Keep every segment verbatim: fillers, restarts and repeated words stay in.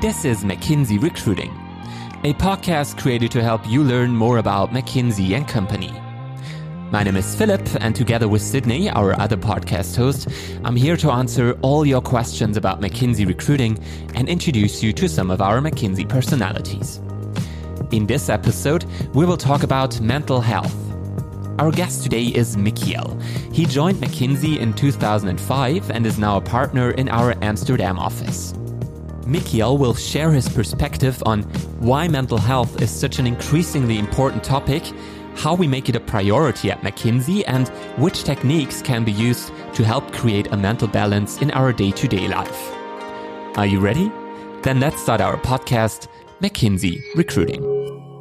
This is McKinsey Recruiting, a podcast created to help you learn more about McKinsey and Company. My name is Philip, and together with Sydney, our other podcast host, I'm here to answer all your questions about McKinsey recruiting and introduce you to some of our McKinsey personalities. In this episode, we will talk about mental health. Our guest today is Michiel. He joined McKinsey in two thousand five and is now a partner in our Amsterdam office. Michiel will share his perspective on why mental health is such an increasingly important topic, how we make it a priority at McKinsey, and which techniques can be used to help create a mental balance in our day-to-day life. Are you ready? Then let's start our podcast, McKinsey Recruiting.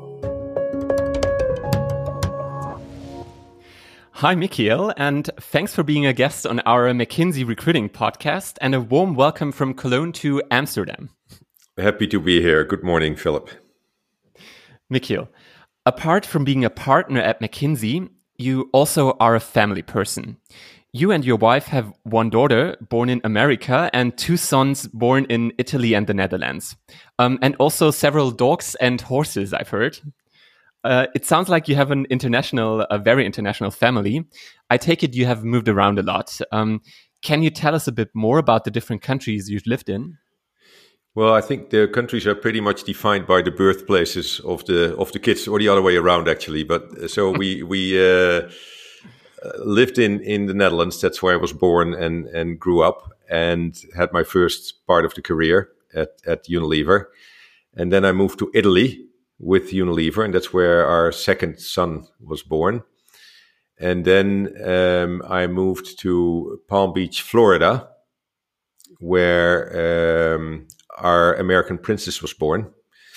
Hi, Michiel, and thanks for being a guest on our McKinsey Recruiting podcast, and a warm welcome from Cologne to Amsterdam. Happy to be here. Good morning, Philip. Michiel, apart from being a partner at McKinsey, you also are a family person. You and your wife have one daughter born in America and two sons born in Italy and the Netherlands, um, and also several dogs and horses, I've heard. Uh, it sounds like you have an international, a very international family. I take it you have moved around a lot. Um, can you tell us a bit more about the different countries you've lived in? Well, I think the countries are pretty much defined by the birthplaces of the of the kids, or the other way around, actually. But so we we uh, lived in in the Netherlands. That's where I was born and and grew up, and had my first part of the career at at Unilever, and then I moved to Italy with Unilever, and that's where our second son was born. And then um, I moved to Palm Beach, Florida, where um, our American princess was born.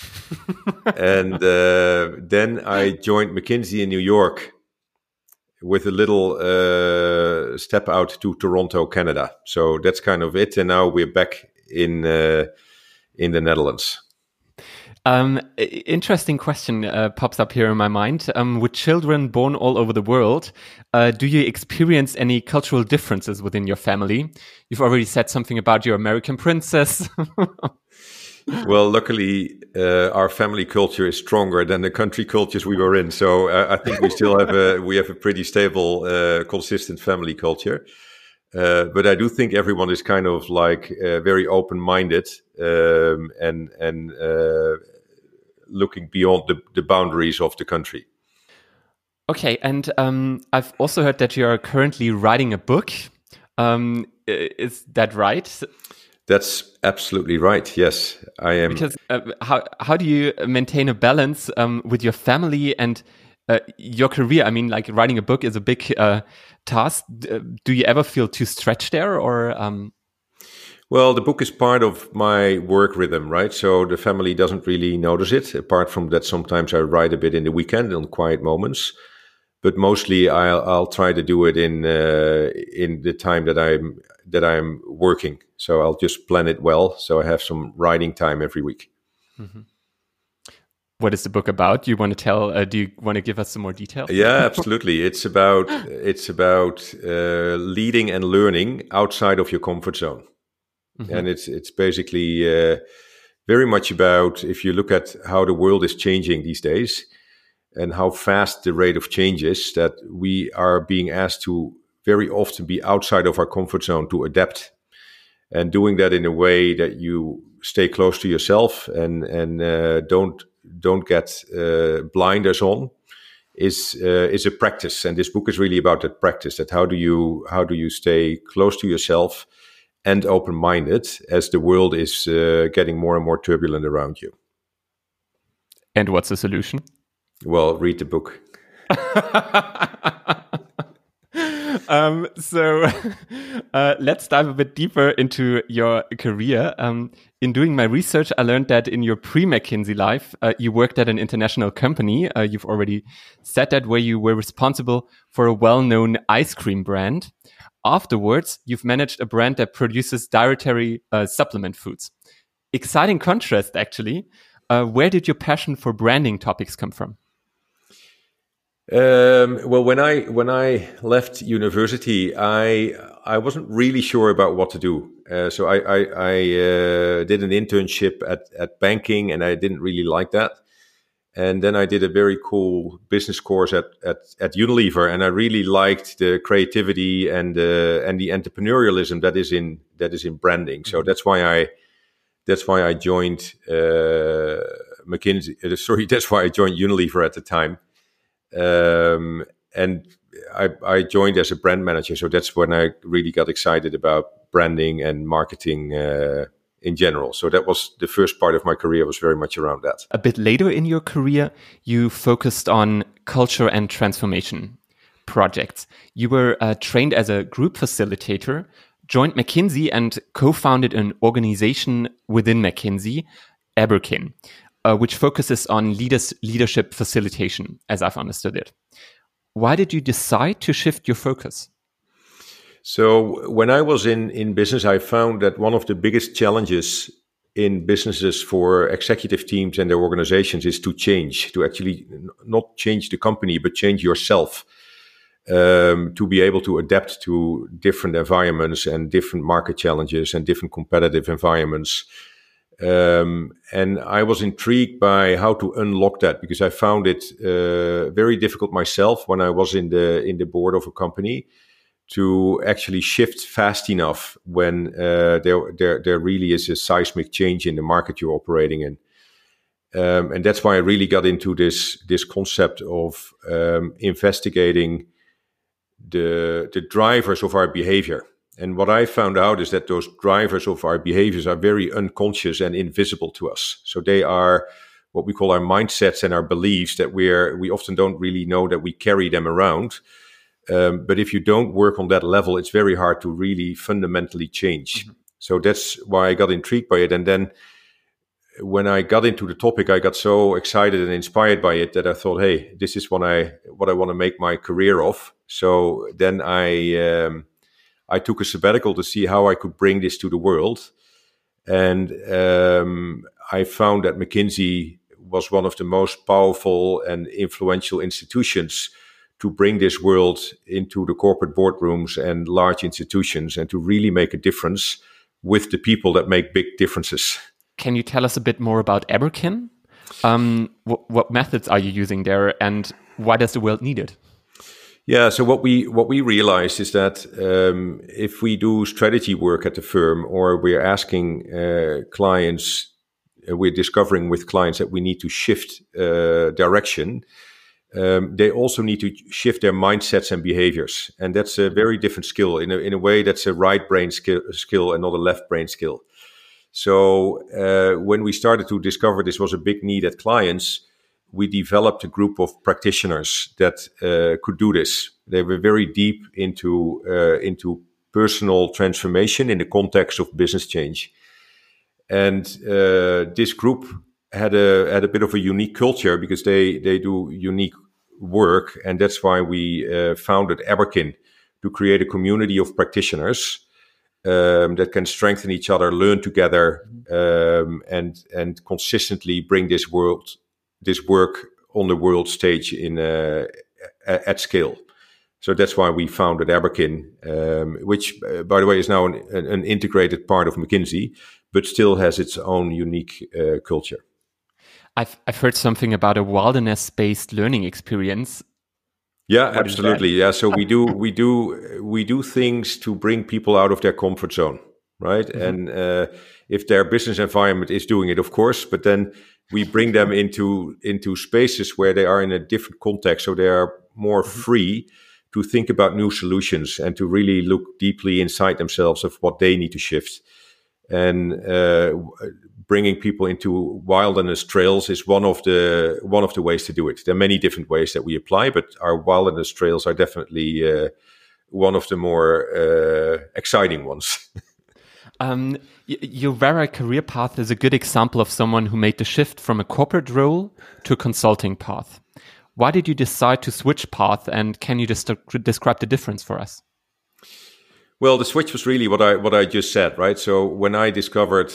and uh, then I joined McKinsey in New York with a little uh, step out to Toronto, Canada. So that's kind of it. And now we're back in uh, in the Netherlands. Um, interesting question uh, pops up here in my mind. Um, with children born all over the world, uh, do you experience any cultural differences within your family? You've already said something about your American princess. Well, luckily, uh, our family culture is stronger than the country cultures we were in. So uh, I think we still have a we have a pretty stable, uh, consistent family culture. Uh, but I do think everyone is kind of like uh, very open-minded um, and and uh, looking beyond the, the boundaries of the country. Okay, and um, I've also heard that you are currently writing a book. Um, is that right? That's absolutely right. Yes, I am. Because uh, how how do you maintain a balance um, with your family and uh, your career? I mean, like writing a book is a big uh, task. Do you ever feel too stretched there, or? Um... Well, the book is part of my work rhythm, right? So the family doesn't really notice it. Apart from that, sometimes I write a bit in the weekend on quiet moments, but mostly I'll, I'll try to do it in uh, in the time that I'm that I'm working. So I'll just plan it well, so I have some writing time every week. Mm-hmm. What is the book about? Do you want to tell? Uh, do you want to give us some more details? Yeah, absolutely. It's about it's about uh, leading and learning outside of your comfort zone, mm-hmm. and it's it's basically uh, very much about, if you look at how the world is changing these days and how fast the rate of change is, that we are being asked to very often be outside of our comfort zone to adapt, and doing that in a way that you stay close to yourself and and uh, don't. don't get uh, blinders on is uh, is a practice, and this book is really about that practice. That how do you how do you stay close to yourself and open-minded as the world is uh, getting more and more turbulent around you. And what's the solution? Well, read the book. um, so uh, let's dive a bit deeper into your career. Um, in doing my research, I learned that in your pre-McKinsey life, uh, you worked at an international company. Uh, you've already said that, where you were responsible for a well-known ice cream brand. Afterwards, you've managed a brand that produces dietary uh, supplement foods. Exciting contrast, actually. Uh, where did your passion for branding topics come from? Um, well, when I when I left university, I I wasn't really sure about what to do. Uh, so I, I, I uh, did an internship at, at banking, and I didn't really like that. And then I did a very cool business course at, at, at Unilever, and I really liked the creativity and uh, and the entrepreneurialism that is in that is in branding. So that's why I that's why I joined uh, McKinsey. Uh, sorry, that's why I joined Unilever at the time. Um, and I, I joined as a brand manager. So that's when I really got excited about branding and marketing uh, in general. So that was the first part of my career, was very much around that. A bit later in your career, you focused on culture and transformation projects. You were uh, trained as a group facilitator, joined McKinsey, and co-founded an organization within McKinsey, Aberkin, uh, which focuses on leaders, leadership facilitation, as I've understood it. Why did you decide to shift your focus? So when I was in, in business, I found that one of the biggest challenges in businesses for executive teams and their organizations is to change, to actually not change the company, but change yourself, um, to be able to adapt to different environments and different market challenges and different competitive environments. Um, and I was intrigued by how to unlock that, because I found it uh, very difficult myself when I was in the in the board of a company to actually shift fast enough when uh, there, there there really is a seismic change in the market you're operating in. Um, and that's why I really got into this this concept of um, investigating the the drivers of our behavior. And what I found out is that those drivers of our behaviors are very unconscious and invisible to us. So they are what we call our mindsets and our beliefs that we're we often don't really know that we carry them around. Um, but if you don't work on that level, it's very hard to really fundamentally change. Mm-hmm. So that's why I got intrigued by it. And then when I got into the topic, I got so excited and inspired by it that I thought, hey, this is what I what I want to make my career of. So then I um, I took a sabbatical to see how I could bring this to the world. And um, I found that McKinsey was one of the most powerful and influential institutions to bring this world into the corporate boardrooms and large institutions, and to really make a difference with the people that make big differences. Can you tell us a bit more about Aberkin? Um, wh- what methods are you using there, and why does the world need it? Yeah, so what we what we realized is that um, if we do strategy work at the firm, or we're asking uh, clients, uh, we're discovering with clients that we need to shift uh, direction, Um, they also need to shift their mindsets and behaviors. And that's a very different skill. In a, in a way, that's a right brain skill, skill and not a left brain skill. So uh, when we started to discover this was a big need at clients, we developed a group of practitioners that uh, could do this. They were very deep into uh, into personal transformation in the context of business change. And uh, this group had a had a bit of a unique culture, because they they do unique work, and that's why we uh, founded Aberkin, to create a community of practitioners um, that can strengthen each other, learn together, um, and and consistently bring this world this work on the world stage in uh, at scale. So that's why we founded Aberkin, um, which, uh, by the way, is now an, an integrated part of McKinsey, but still has its own unique uh, culture. I've I've heard something about a wilderness-based learning experience. Yeah, what absolutely. Yeah, so we do we do we do things to bring people out of their comfort zone, right? Mm-hmm. And uh, if their business environment is doing it, of course, but then we bring them into into spaces where they are in a different context, so they are more mm-hmm. free to think about new solutions and to really look deeply inside themselves of what they need to shift. And uh, bringing people into wilderness trails is one of the one of the ways to do it. There are many different ways that we apply, but our wilderness trails are definitely uh, one of the more uh, exciting ones. um, y- your Vera career path is a good example of someone who made the shift from a corporate role to a consulting path. Why did you decide to switch path, and can you just describe the difference for us? Well, the switch was really what I what I just said, right? So when I discovered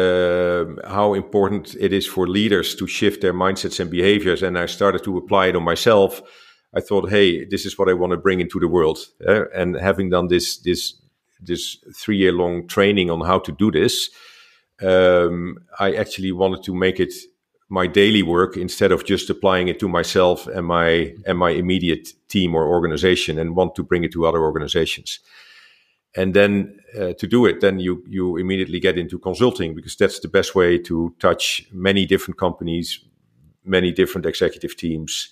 uh, how important it is for leaders to shift their mindsets and behaviors, and I started to apply it on myself, I thought, hey, this is what I want to bring into the world. Uh, and having done this this this three year long training on how to do this, um, I actually wanted to make it my daily work instead of just applying it to myself and my and my immediate team or organization, and want to bring it to other organizations. And then uh, to do it, then you you immediately get into consulting, because that's the best way to touch many different companies, many different executive teams.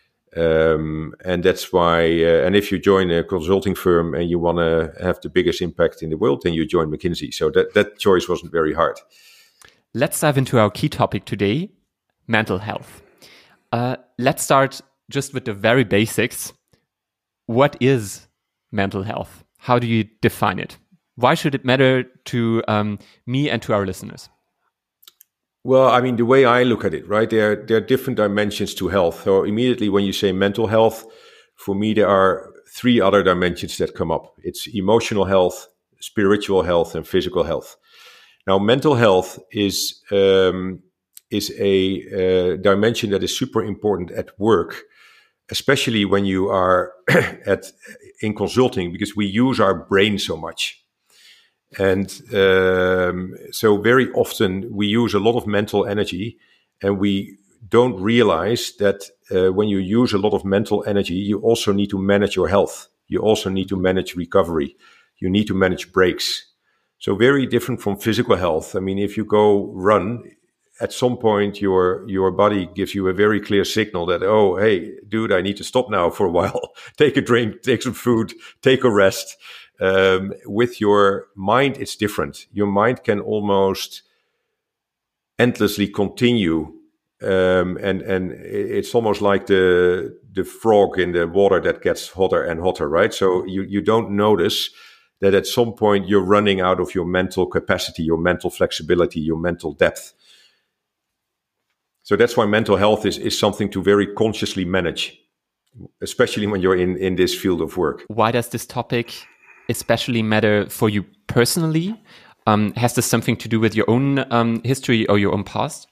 Um, and that's why, uh, and if you join a consulting firm and you want to have the biggest impact in the world, then you join McKinsey. So that, that choice wasn't very hard. Let's dive into our key topic today, mental health. Uh, let's start just with the very basics. What is mental health? How do you define it? Why should it matter to um, me and to our listeners? Well, I mean, the way I look at it, right, there, there are different dimensions to health. So immediately when you say mental health, for me, there are three other dimensions that come up. It's emotional health, spiritual health, and physical health. Now, mental health is um, is a uh, dimension that is super important at work, especially when you are at in consulting, because we use our brain so much. And um, so very often we use a lot of mental energy, and we don't realize that uh, when you use a lot of mental energy, you also need to manage your health. You also need to manage recovery. You need to manage breaks. So very different from physical health. I mean, if you go run, at some point your your body gives you a very clear signal that, oh, hey, dude, I need to stop now for a while. Take a drink, take some food, take a rest. Um, with your mind, it's different. Your mind can almost endlessly continue, um, and and it's almost like the the frog in the water that gets hotter and hotter, right? So you you don't notice that at some point you're running out of your mental capacity, your mental flexibility, your mental depth. So that's why mental health is is something to very consciously manage, especially when you're in in this field of work. Why does this topic especially matter for you personally? Um, has this something to do with your own um, history or your own past?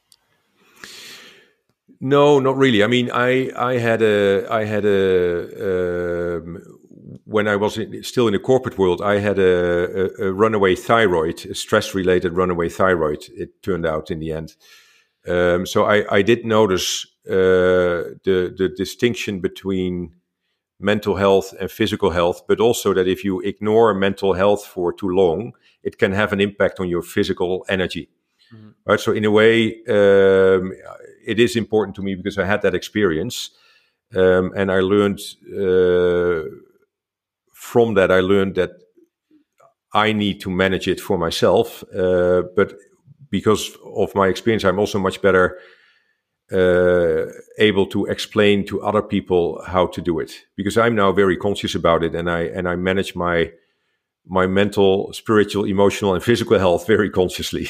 No, not really. I mean, I I had a I had a um, when I was in, still in the corporate world, I had a, a, a runaway thyroid, a stress-related runaway thyroid. It turned out in the end. Um, so I I did notice uh, the the distinction between mental health and physical health, but also that if you ignore mental health for too long, it can have an impact on your physical energy. Mm-hmm. Right. So in a way, um, it is important to me because I had that experience, um, and I learned uh, from that. I learned that I need to manage it for myself, uh, but because of my experience, I'm also much better Uh, able to explain to other people how to do it, because I'm now very conscious about it, and I and I manage my my mental, spiritual, emotional, and physical health very consciously.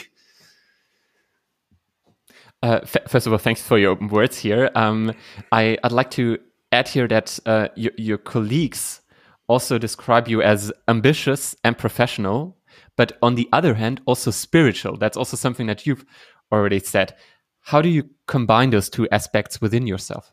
Uh, f- first of all, thanks for your words here. Um, I, I'd like to add here that uh, your, your colleagues also describe you as ambitious and professional, but on the other hand, also spiritual. That's also something that you've already said. How do you combine those two aspects within yourself?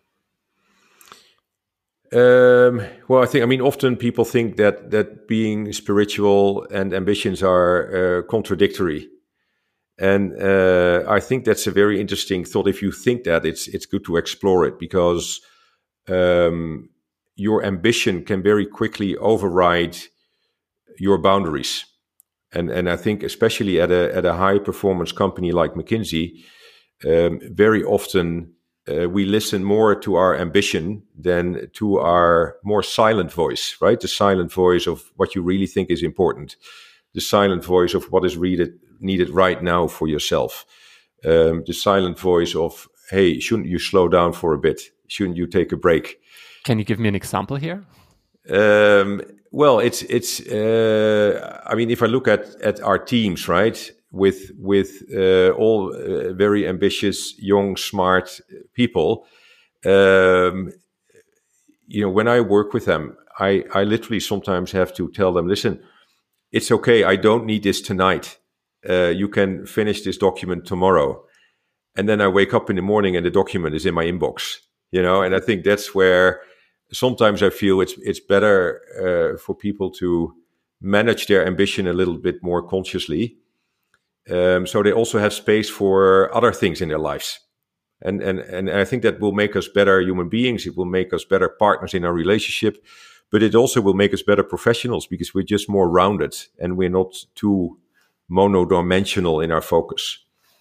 Um, well, I think, I mean, often people think that that being spiritual and ambitions are uh, contradictory. And uh, I think that's a very interesting thought. If you think that, it's it's good to explore it, because um, your ambition can very quickly override your boundaries. And and I think especially at a at a high performance company like McKinsey, Um, very often uh, we listen more to our ambition than to our more silent voice, right? The silent voice of what you really think is important. The silent voice of what is needed, needed right now for yourself. Um, the silent voice of, hey, shouldn't you slow down for a bit? Shouldn't you take a break? Can you give me an example here? Um, well, it's, it's. Uh, I mean, if I look at, at our teams, right? with with uh, all uh, very ambitious, young, smart people, um, you know, when I work with them, I, I literally sometimes have to tell them, listen, it's okay, I don't need this tonight. Uh, you can finish this document tomorrow. And then I wake up in the morning and the document is in my inbox, you know, and I think that's where sometimes I feel it's it's better uh, for people to manage their ambition a little bit more consciously. Um, so they also have space for other things in their lives. And, and, and I think that will make us better human beings. It will make us better partners in our relationship, but it also will make us better professionals because we're just more rounded and we're not too monodimensional in our focus.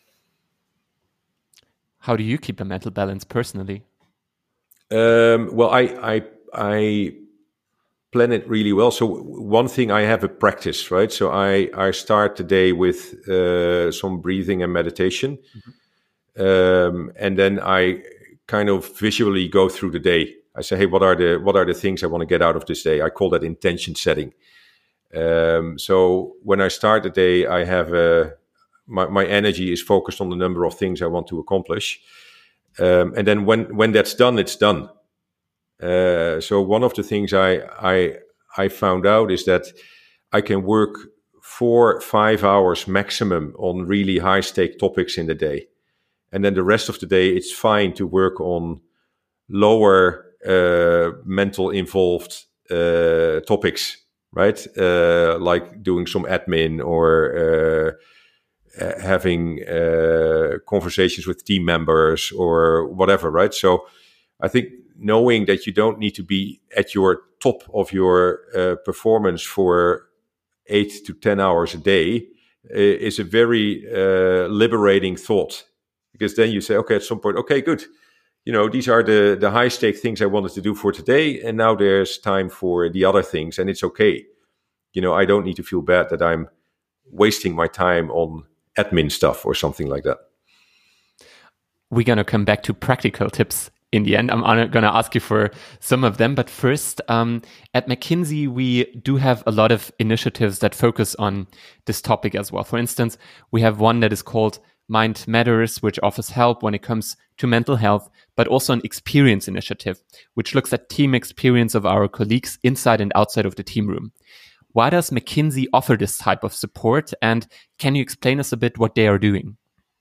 How do you keep a mental balance personally? Um, well, I, I, I plan it really well. So one thing, I have a practice, right? So I, I start the day with uh, some breathing and meditation. Mm-hmm. Um, and then I kind of visually go through the day. I say, hey, what are the what are the things I want to get out of this day? I call that intention setting. Um, so when I start the day, I have a, my, my energy is focused on the number of things I want to accomplish. Um, and then when, when that's done, it's done. Uh, so one of the things I, I, I found out is that I can work four, five hours maximum on really high stake topics in the day. And then the rest of the day, it's fine to work on lower uh, mental involved uh, topics, right? Uh, like doing some admin or uh, having uh, conversations with team members or whatever, right? So I think knowing that you don't need to be at your top of your uh, performance for eight to ten hours a day is a very uh, liberating thought. Because then you say, okay, at some point, okay, good. You know, these are the, the high stake things I wanted to do for today. And now there's time for the other things. And it's okay. You know, I don't need to feel bad that I'm wasting my time on admin stuff or something like that. We're going to come back to practical tips in the end. I'm going to ask you for some of them. But first, um, at McKinsey, we do have a lot of initiatives that focus on this topic as well. For instance, we have one that is called Mind Matters, which offers help when it comes to mental health, but also an experience initiative, which looks at team experience of our colleagues inside and outside of the team room. Why does McKinsey offer this type of support? And can you explain us a bit what they are doing?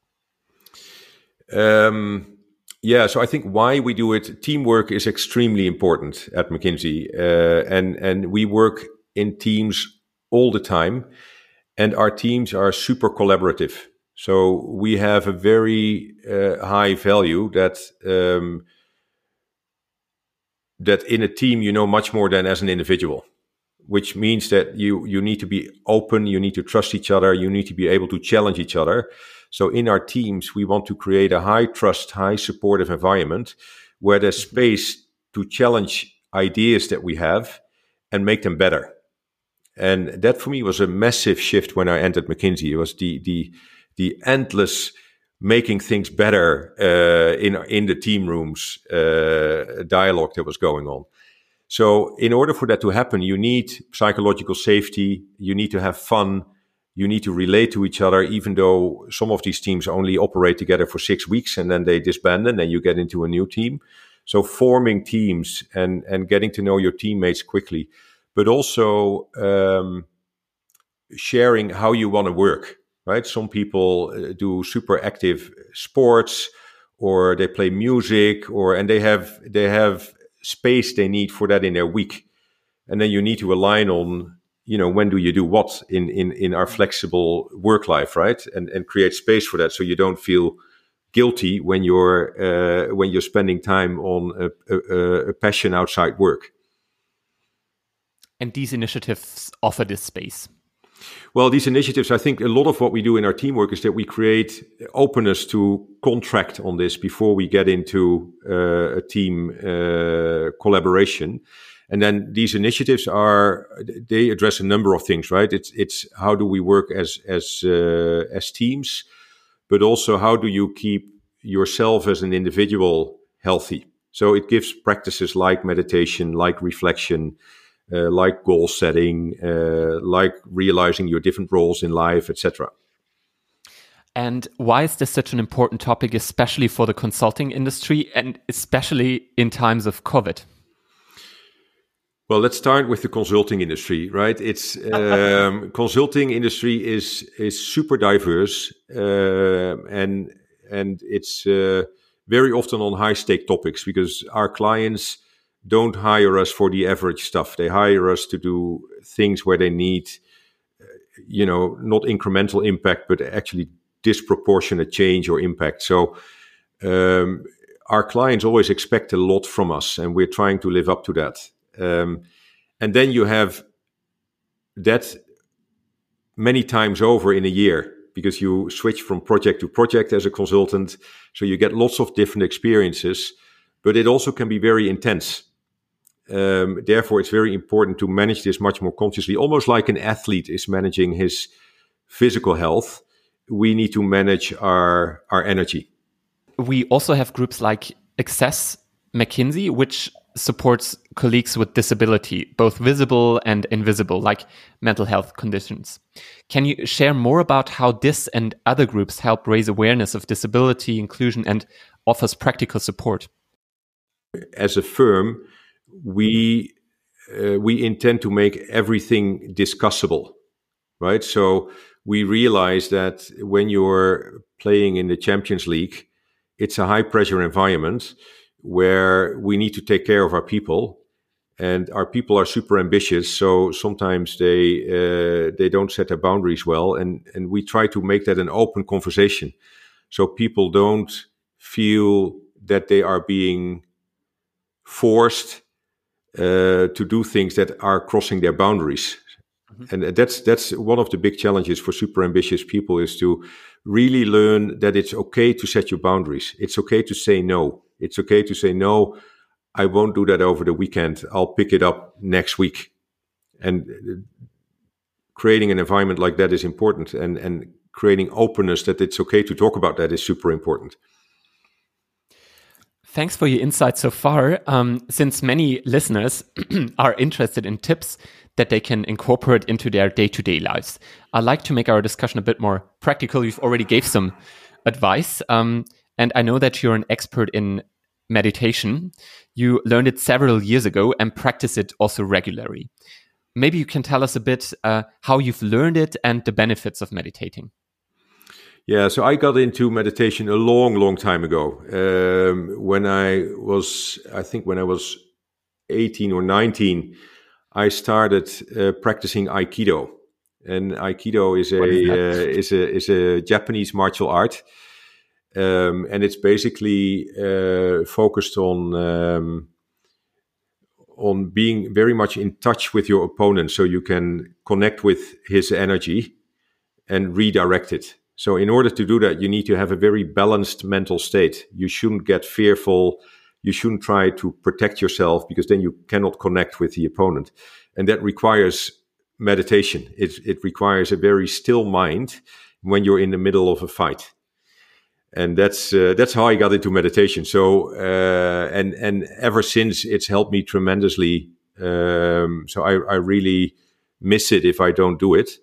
Um, yeah, so I think why we do it, teamwork is extremely important at McKinsey. Uh, and, and we work in teams all the time, and our teams are super collaborative. So we have a very uh, high value that um, that in a team you know much more than as an individual, which means that you you need to be open, you need to trust each other, you need to be able to challenge each other. So in our teams, we want to create a high trust, high supportive environment where there's space to challenge ideas that we have and make them better. And that for me was a massive shift when I entered McKinsey. It was the the the endless making things better uh, in in the team rooms uh, dialogue that was going on. So in order for that to happen, you need psychological safety, you need to have fun, you need to relate to each other, even though some of these teams only operate together for six weeks and then they disband and then you get into a new team. So forming teams and, and getting to know your teammates quickly, but also um, sharing how you want to work. Right? Some people do super active sports, or they play music, or and they have they have space they need for that in their week, and then you need to align on, you know, when do you do what in in in our flexible work life, right? And and create space for that, so you don't feel guilty when you're uh, when you're spending time on a, a, a passion outside work. And these initiatives offer this space. Well, these initiatives, I think a lot of what we do in our teamwork is that we create openness to contract on this before we get into uh, a team uh, collaboration. And then these initiatives are, they address a number of things, right? It's it's how do we work as as uh, as teams, but also how do you keep yourself as an individual healthy? So it gives practices like meditation, like reflection, Uh, like goal setting, uh, like realizing your different roles in life, et cetera. And why is this such an important topic, especially for the consulting industry and especially in times of COVID? Well, let's start with the consulting industry, right? It's um, consulting industry is is super diverse, uh, and and it's uh, very often on high stake topics because our clients don't hire us for the average stuff. They hire us to do things where they need, you know, not incremental impact, but actually disproportionate change or impact. So um, our clients always expect a lot from us, and we're trying to live up to that. Um, and then you have that many times over in a year, because you switch from project to project as a consultant. So you get lots of different experiences, but it also can be very intense. Um, therefore, it's very important to manage this much more consciously, almost like an athlete is managing his physical health. We need to manage our, our energy. We also have groups like Access McKinsey, which supports colleagues with disability, both visible and invisible, like mental health conditions. Can you share more about how this and other groups help raise awareness of disability, inclusion, and offers practical support? As a firm, we uh, we intend to make everything discussable, right? So we realize that when you're playing in the Champions League, it's a high pressure environment where we need to take care of our people, and our people are super ambitious. So sometimes they uh, they don't set their boundaries well, and and we try to make that an open conversation, so people don't feel that they are being forced uh, to do things that are crossing their boundaries. Mm-hmm. And that's that's one of the big challenges for super ambitious people, is to really learn that it's okay to set your boundaries. It's okay to say no. It's okay to say, no, I won't do that over the weekend. I'll pick it up next week. And creating an environment like that is important. And, and creating openness that it's okay to talk about that is super important. Thanks for your insights so far. Um, since many listeners are interested in tips that they can incorporate into their day-to-day lives, I'd like to make our discussion a bit more practical. You've already gave some advice. Um, and I know that you're an expert in meditation. You learned it several years ago and practice it also regularly. Maybe you can tell us a bit uh, how you've learned it and the benefits of meditating. Yeah, so I got into meditation a long, long time ago. Um, when I was, I think when I was eighteen or nineteen, I started uh, practicing Aikido. And Aikido is a is, uh, is a is a Japanese martial art. Um, and it's basically uh, focused on um, on being very much in touch with your opponent, so you can connect with his energy and redirect it. So in order to do that, you need to have a very balanced mental state. You shouldn't get fearful. You shouldn't try to protect yourself, because then you cannot connect with the opponent. And that requires meditation. It, it requires a very still mind when you're in the middle of a fight. And that's uh, that's how I got into meditation. So uh, and and ever since, it's helped me tremendously. Um, so I, I really miss it if I don't do it.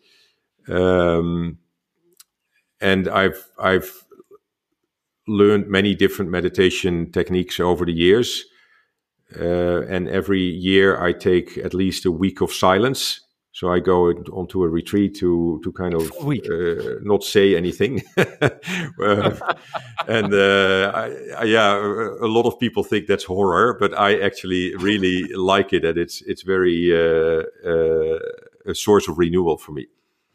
Um, and I've I've learned many different meditation techniques over the years. Uh, and every year I take at least a week of silence. So I go onto a retreat to to kind of uh, not say anything. uh, and uh, I, I, yeah, a lot of people think that's horror, but I actually really like it, and it's it's very uh, uh, a source of renewal for me.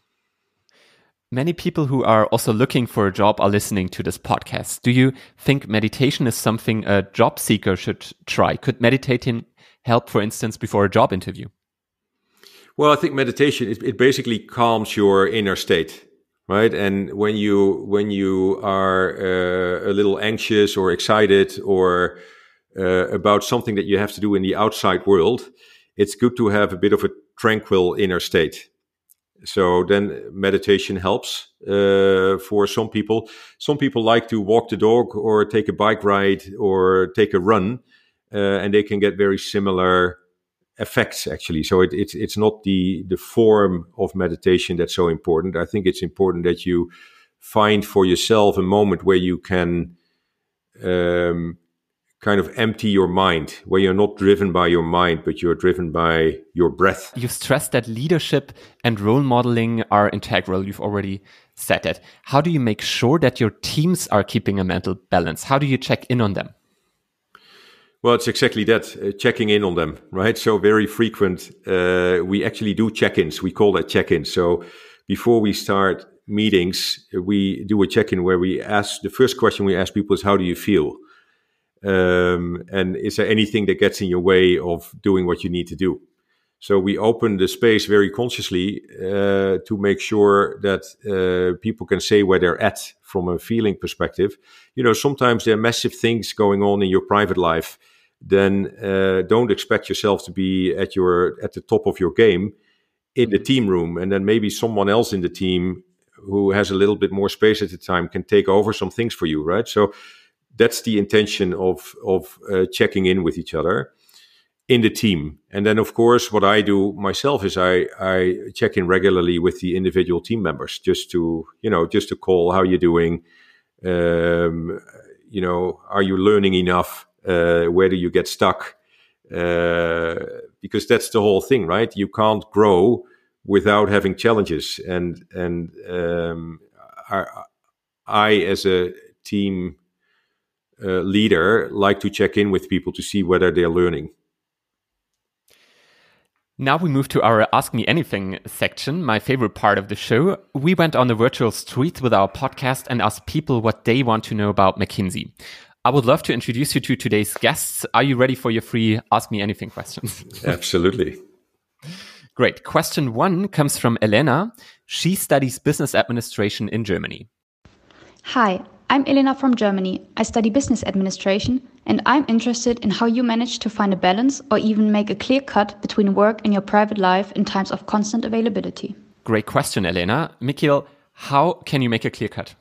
Many people who are also looking for a job are listening to this podcast. Do you think meditation is something a job seeker should try? Could meditating help, for instance, before a job interview? Well, I think meditation, it, it basically calms your inner state, right? And when you when you are uh, a little anxious or excited or uh, about something that you have to do in the outside world, it's good to have a bit of a tranquil inner state. So then meditation helps uh, for some people. Some people like to walk the dog or take a bike ride or take a run, uh, and they can get very similar effects, actually. So it, it's it's not the the form of meditation that's so important. I think it's important that you find for yourself a moment where you can um, kind of empty your mind, where you're not driven by your mind, but you're driven by your breath. You've stressed that leadership and role modeling are integral. You've already said that. How do you make sure that your teams are keeping a mental balance? How do you check in on them? Well, it's exactly that, uh, checking in on them, right? So very frequent, uh, we actually do check-ins. We call that check-in. So before we start meetings, we do a check-in where we ask, the first question we ask people is, how do you feel? Um, and is there anything that gets in your way of doing what you need to do? So we open the space very consciously uh, to make sure that uh, people can say where they're at from a feeling perspective. You know, sometimes there are massive things going on in your private life. Then uh, don't expect yourself to be at your at the top of your game in the team room. And then maybe someone else in the team who has a little bit more space at the time can take over some things for you, right? So that's the intention of, of uh, checking in with each other in the team. And then, of course, what I do myself is I, I check in regularly with the individual team members just to, you know, just to call, how are you doing? Um, you know, are you learning enough? Uh, where do you get stuck? Uh, because that's the whole thing, right? You can't grow without having challenges. And, and um, I, I, as a team uh, leader, like to check in with people to see whether they're learning. Now we move to our Ask Me Anything section, my favorite part of the show. We went on the virtual streets with our podcast and asked people what they want to know about McKinsey. I would love to introduce you to today's guests. Are you ready for your free Ask Me Anything questions? Absolutely. Great. Question one comes from Elena. She studies business administration in Germany. Hi, I'm Elena from Germany. I study business administration, and I'm interested in how you manage to find a balance or even make a clear cut between work and your private life in times of constant availability. Great question, Elena. Mikhail, how can you make a clear cut?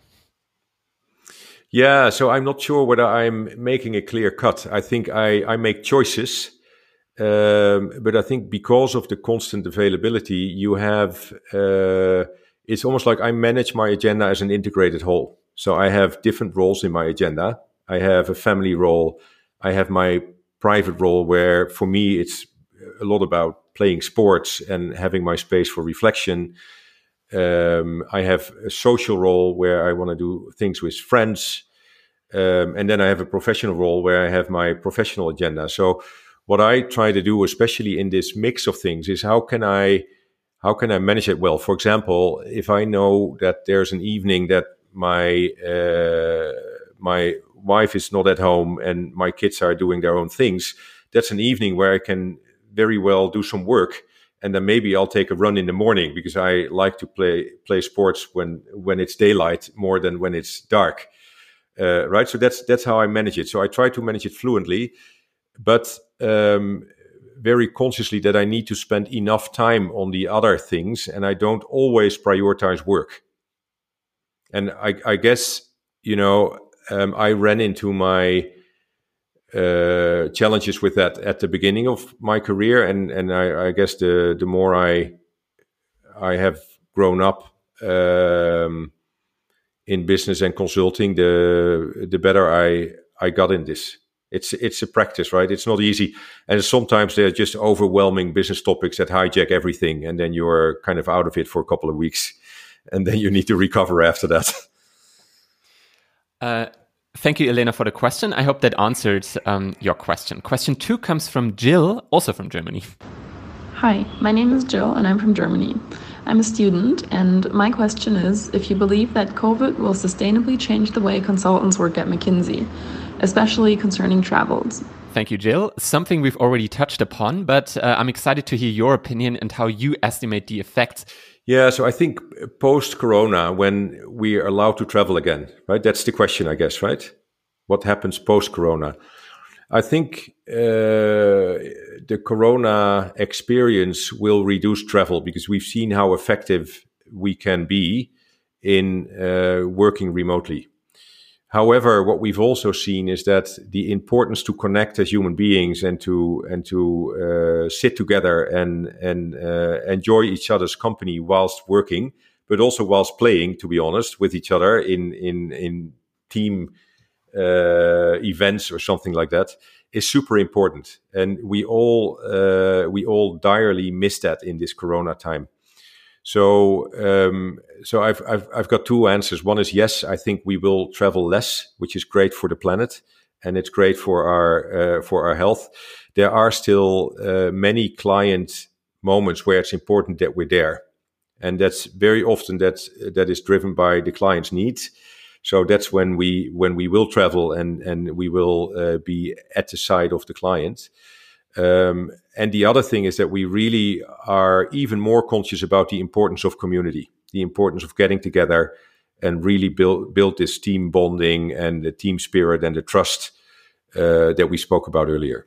Yeah, so I'm not sure whether I'm making a clear cut. I think I, I make choices, um, but I think because of the constant availability, you have, uh, it's almost like I manage my agenda as an integrated whole. So I have different roles in my agenda. I have a family role. I have my private role where for me, it's a lot about playing sports and having my space for reflection. Um, I have a social role where I want to do things with friends. Um, and then I have a professional role where I have my professional agenda. So what I try to do, especially in this mix of things, is how can I, how can I manage it well? For example, if I know that there's an evening that my, uh, my wife is not at home and my kids are doing their own things, that's an evening where I can very well do some work. And then maybe I'll take a run in the morning because I like to play play sports when when it's daylight more than when it's dark, uh, right? So that's that's how I manage it. So I try to manage it fluently, but um, very consciously that I need to spend enough time on the other things, and I don't always prioritize work. And I, I guess you know um, I ran into my Uh, challenges with that at the beginning of my career, and and I, I guess the the more I I have grown up um, in business and consulting, the the better I I got in this. It's it's a practice, right? It's not easy, and sometimes they're just overwhelming business topics that hijack everything, and then you're kind of out of it for a couple of weeks, and then you need to recover after that. Uh, Thank you, Elena, for the question. I hope that answered um, your question. Question two comes from Jill, also from Germany. Hi, my name is Jill and I'm from Germany. I'm a student, and my question is if you believe that COVID will sustainably change the way consultants work at McKinsey, especially concerning travels. Thank you, Jill. Something we've already touched upon, but uh, I'm excited to hear your opinion and how you estimate the effects. Yeah, so I think post-corona, when we are allowed to travel again, right? That's the question, I guess, right? What happens post-corona? I think uh, the corona experience will reduce travel because we've seen how effective we can be in uh, working remotely. However, what we've also seen is that the importance to connect as human beings and to and to uh, sit together and and uh, enjoy each other's company whilst working, but also whilst playing, to be honest, with each other in in in team uh, events or something like that, is super important. And we all uh, we all direly miss that in this Corona time. So, um, so I've, I've, I've got two answers. One is yes, I think we will travel less, which is great for the planet. and it's great for our uh, for our health, there are still uh, many client moments where it's important that we're there. And that's very often that that is driven by the client's needs. So that's when we when we will travel and and we will uh, be at the side of the client. Um, and the other thing is that we really are even more conscious about the importance of community, the importance of getting together and really build build this team bonding and the team spirit and the trust uh, that we spoke about earlier.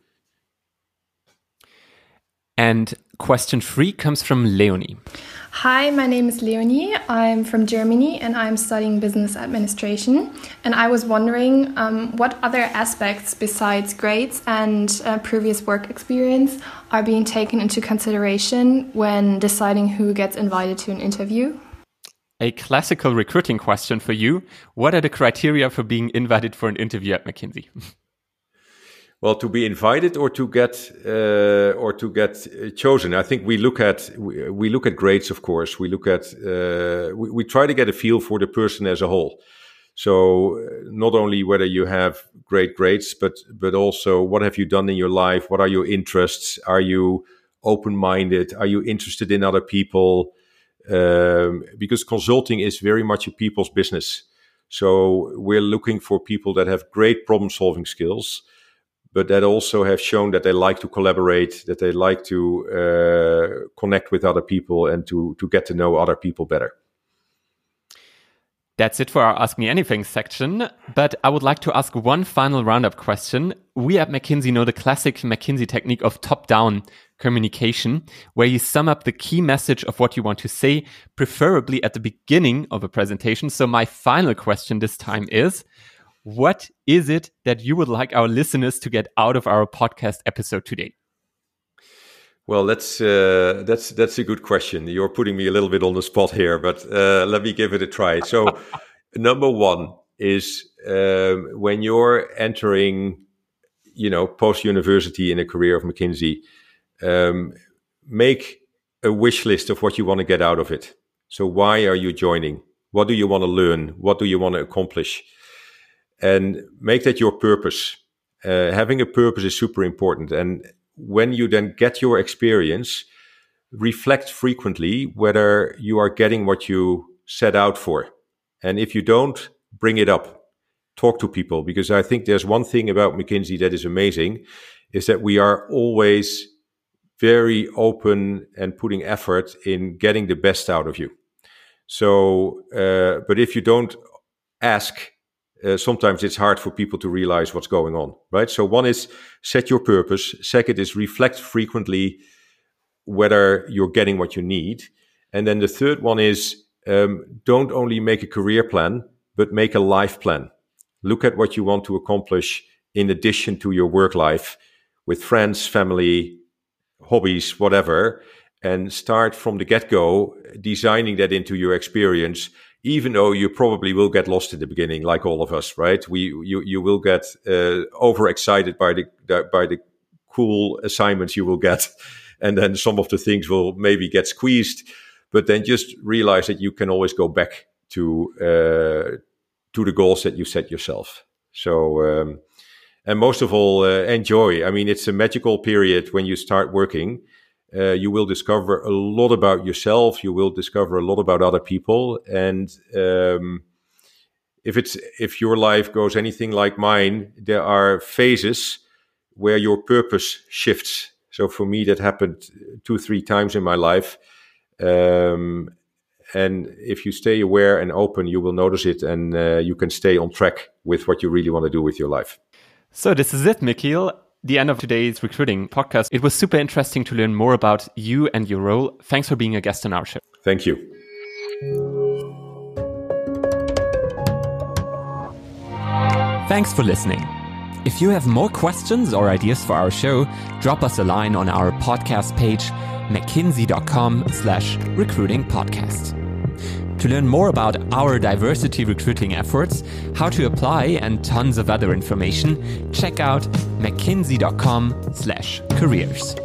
And question three comes from Leonie. Hi, my name is Leonie. I'm from Germany and I'm studying business administration. And I was wondering um, what other aspects besides grades and uh, previous work experience are being taken into consideration when deciding who gets invited to an interview? A classical recruiting question for you. What are the criteria for being invited for an interview at McKinsey? Well, to be invited or to get uh, or to get chosen, I think we look at we, we look at grades. Of course, we look at uh, we, we try to get a feel for the person as a whole. So not only whether you have great grades, but but also what have you done in your life? What are your interests? Are you open-minded? Are you interested in other people? Um, because consulting is very much a people's business. So we're looking for people that have great problem-solving skills, but that also have shown that they like to collaborate, that they like to uh, connect with other people and to, to get to know other people better. That's it for our Ask Me Anything section, but I would like to ask one final roundup question. We at McKinsey know the classic McKinsey technique of top-down communication, where you sum up the key message of what you want to say, preferably at the beginning of a presentation. So my final question this time is, what is it that you would like our listeners to get out of our podcast episode today? Well, that's uh, that's that's a good question. You're putting me a little bit on the spot here, but uh, let me give it a try. So, number one is um, when you're entering, you know, post-university in a career of McKinsey, um, make a wish list of what you want to get out of it. So, why are you joining? What do you want to learn? What do you want to accomplish? And make that your purpose. Uh, having a purpose is super important. And when you then get your experience, reflect frequently whether you are getting what you set out for. And if you don't, bring it up. Talk to people, because I think there's one thing about McKinsey that is amazing, is that we are always very open and putting effort in getting the best out of you. So, uh, but if you don't ask, Uh, sometimes it's hard for people to realize what's going on, right? So one is set your purpose. Second is reflect frequently whether you're getting what you need. And then the third one is um, don't only make a career plan, but make a life plan. Look at what you want to accomplish in addition to your work life with friends, family, hobbies, whatever, and start from the get-go designing that into your experience, even though you probably will get lost in the beginning, like all of us, right? We, you, you will get uh, overexcited by the, the by the cool assignments you will get, and then some of the things will maybe get squeezed. But then just realize that you can always go back to uh, to the goals that you set yourself. So, um, and most of all, uh, enjoy. I mean, it's a magical period when you start working. Uh, you will discover a lot about yourself. You will discover a lot about other people. And um, if it's if your life goes anything like mine, there are phases where your purpose shifts. So for me, that happened two, three times in my life. Um, and if you stay aware and open, you will notice it, and uh, you can stay on track with what you really want to do with your life. So this is it, Michiel. The end of today's recruiting podcast. It was super interesting to learn more about you and your role. Thanks for being a guest on our show. Thank you. Thanks for listening. If you have more questions or ideas for our show, drop us a line on our podcast page, mckinsey.com slash recruiting podcast. To learn more about our diversity recruiting efforts, how to apply, and tons of other information, check out mckinsey.com slash careers.